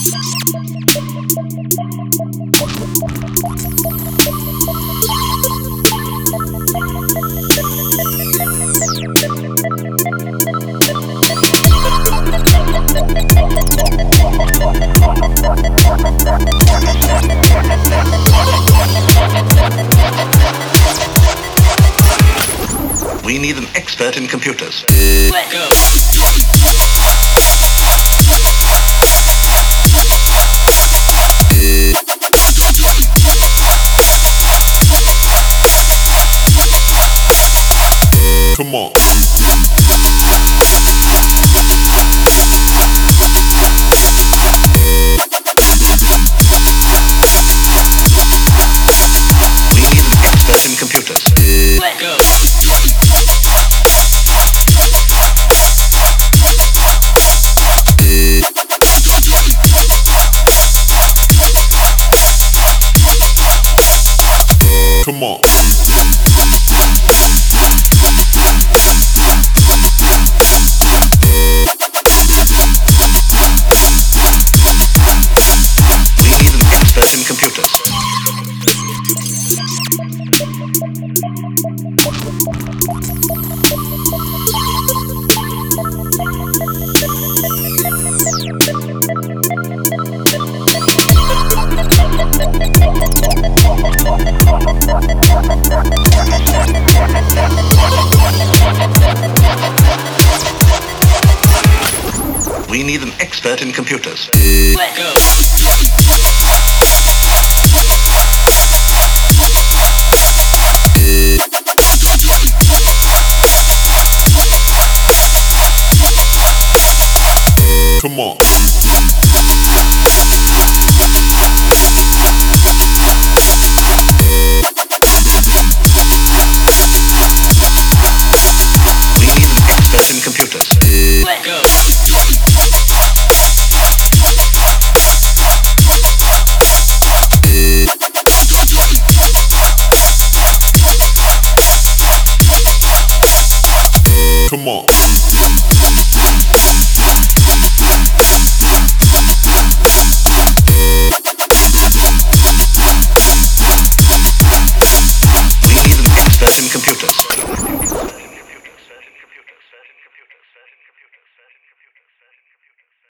We need an expert in computers. Go. Come on. We need an expert in computers. Go. Come on. We need an expert in computers. We need an expert in computers. Go. Come on. We need an expert in computers. Go. Come on.